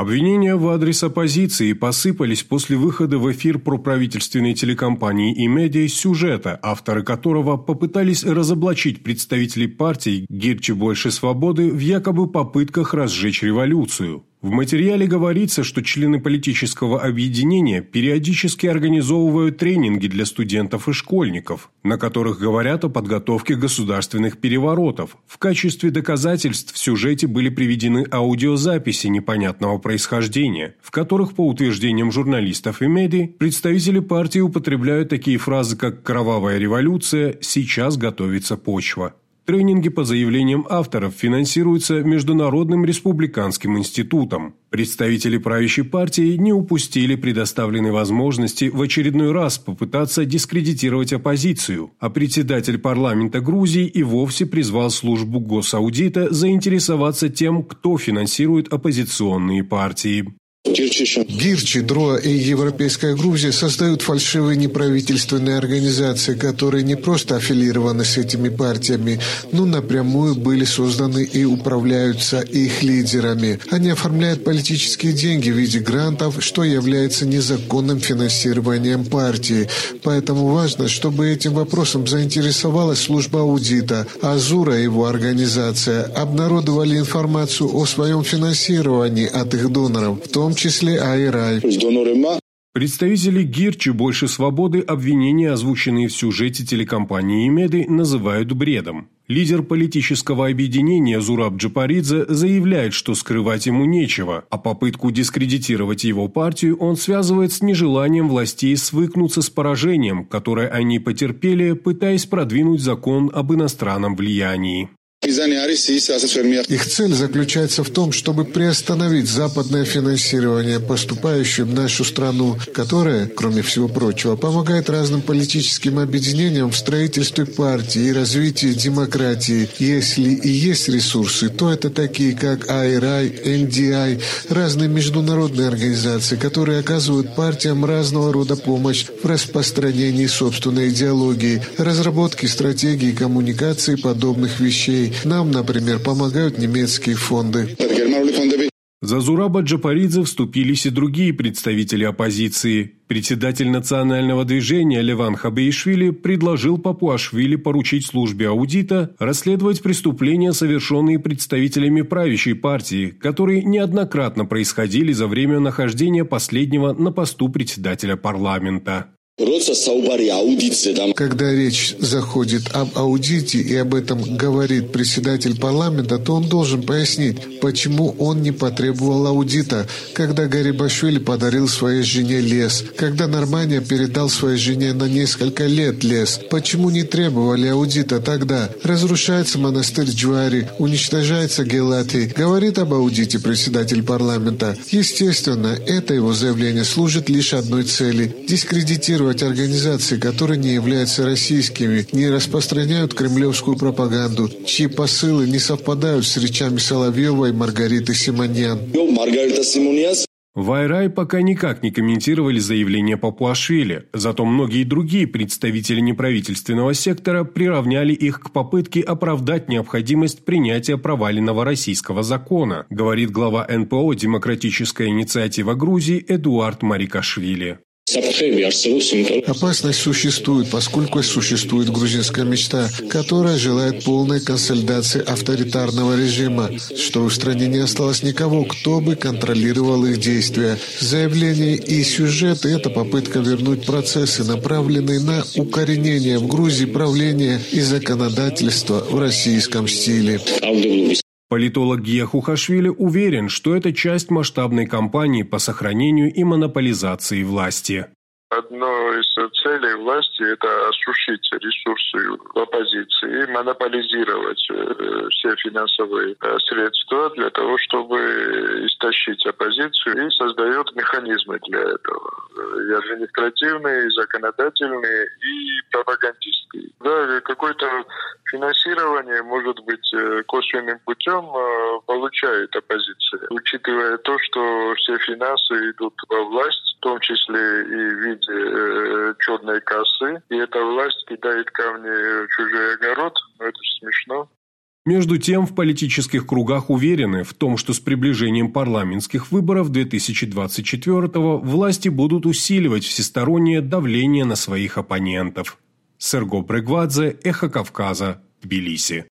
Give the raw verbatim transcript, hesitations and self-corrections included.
Обвинения в адрес оппозиции посыпались после выхода в эфир проправительственной телекомпании «Имедиа» сюжета, авторы которого попытались разоблачить представителей партий «Гирчи больше свободы» в якобы попытках разжечь революцию. В материале говорится, что члены политического объединения периодически организовывают тренинги для студентов и школьников, на которых говорят о подготовке государственных переворотов. В качестве доказательств в сюжете были приведены аудиозаписи непонятного происхождения, в которых, по утверждениям журналистов «Имедиа», представители партии употребляют такие фразы, как «кровавая революция», «сейчас готовится почва». Тренинги, по заявлениям авторов, финансируются Международным республиканским институтом. Представители правящей партии не упустили предоставленной возможности в очередной раз попытаться дискредитировать оппозицию, а председатель парламента Грузии и вовсе призвал службу госаудита заинтересоваться тем, кто финансирует оппозиционные партии. Гирчи, ДРОА и Европейская Грузия создают фальшивые неправительственные организации, которые не просто аффилированы с этими партиями, но напрямую были созданы и управляются их лидерами. Они оформляют политические деньги в виде грантов, что является незаконным финансированием партии. Поэтому важно, чтобы этим вопросом заинтересовалась служба аудита. Азура и его организация обнародовали информацию о своем финансировании от их доноров, в том числе Айрай. Представители Гирчи больше свободы обвинения, озвученные в сюжете телекомпании «Имедиа», называют бредом. Лидер политического объединения Зураб Джапаридзе заявляет, что скрывать ему нечего, а попытку дискредитировать его партию он связывает с нежеланием властей свыкнуться с поражением, которое они потерпели, пытаясь продвинуть закон об иностранном влиянии. Их цель заключается в том, чтобы приостановить западное финансирование, поступающее в нашу страну, которое, кроме всего прочего, помогает разным политическим объединениям в строительстве партии и развитии демократии. Если и есть ресурсы, то это такие, как Айрай, эн ди ай, разные международные организации, которые оказывают партиям разного рода помощь в распространении собственной идеологии, разработке стратегий и коммуникации подобных вещей. Нам, например, помогают немецкие фонды. За Зураба Джапаридзе вступились и другие представители оппозиции. Председатель национального движения Леван Хабеишвили предложил Папуашвили поручить службе аудита расследовать преступления, совершенные представителями правящей партии, которые неоднократно происходили за время нахождения последнего на посту председателя парламента. Когда речь заходит об аудите и об этом говорит председатель парламента, то он должен пояснить, почему он не потребовал аудита, когда Гарибашвили подарил своей жене лес, когда Нормания передал своей жене на несколько лет лес. Почему не требовали аудита тогда? Разрушается монастырь Джуари, уничтожается Гелати. Говорит об аудите председатель парламента. Естественно, это его заявление служит лишь одной цели – дискредитировать организации, которые не являются российскими, не распространяют кремлевскую пропаганду, чьи посылы не совпадают с речами Соловьева и Маргариты Симоньян. В Айрай пока никак не комментировали заявление Папуашвили, зато многие другие представители неправительственного сектора приравняли их к попытке оправдать необходимость принятия проваленного российского закона, говорит глава эн пэ о «Демократическая инициатива Грузии» Эдуард Марикашвили. Опасность существует, поскольку существует грузинская мечта, которая желает полной консолидации авторитарного режима, что в стране не осталось никого, кто бы контролировал их действия. Заявление и сюжеты – это попытка вернуть процессы, направленные на укоренение в Грузии правления и законодательства в российском стиле. Политолог Гия Хухашвили уверен, что это часть масштабной кампании по сохранению и монополизации власти. Одной из целей власти – это осушить ресурсы оппозиции и монополизировать все финансовые средства для того, чтобы истощить оппозицию, и создает механизмы для этого. И административные, и законодательные, и пропагандистские. Да, какое-то финансирование, может быть, косвенным путем получает оппозиция, учитывая то, что все финансы идут во власть, в том числе и в виде черной кассы, и эта власть кидает камни в чужой огород, но это же смешно. Между тем, в политических кругах уверены в том, что с приближением парламентских выборов две тысячи двадцать четвёртого власти будут усиливать всестороннее давление на своих оппонентов. Серго Брегвадзе, Эхо Кавказа, Тбилиси.